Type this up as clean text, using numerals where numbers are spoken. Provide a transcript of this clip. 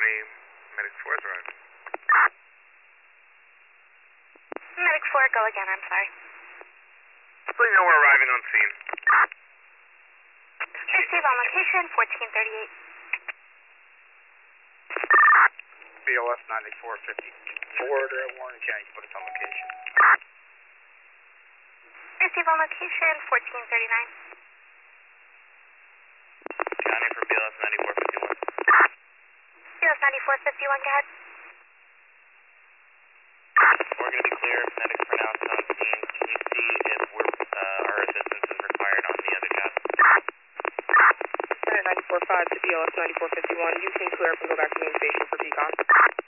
County, Medic 4's arrived. Medic 4, go again, I'm sorry. So you know we're arriving on scene. Receive on location, 1438. BLS 9454 to Warren County, put us on location. Receive on location, 1439. County for BLS 9451. BLS 9451, go ahead. We're going to be clear if medics pronounced on scene. Can you see if our assistance is required on the other job? Center 945 to BLS 9451. You can clear up and go back to main station for decon.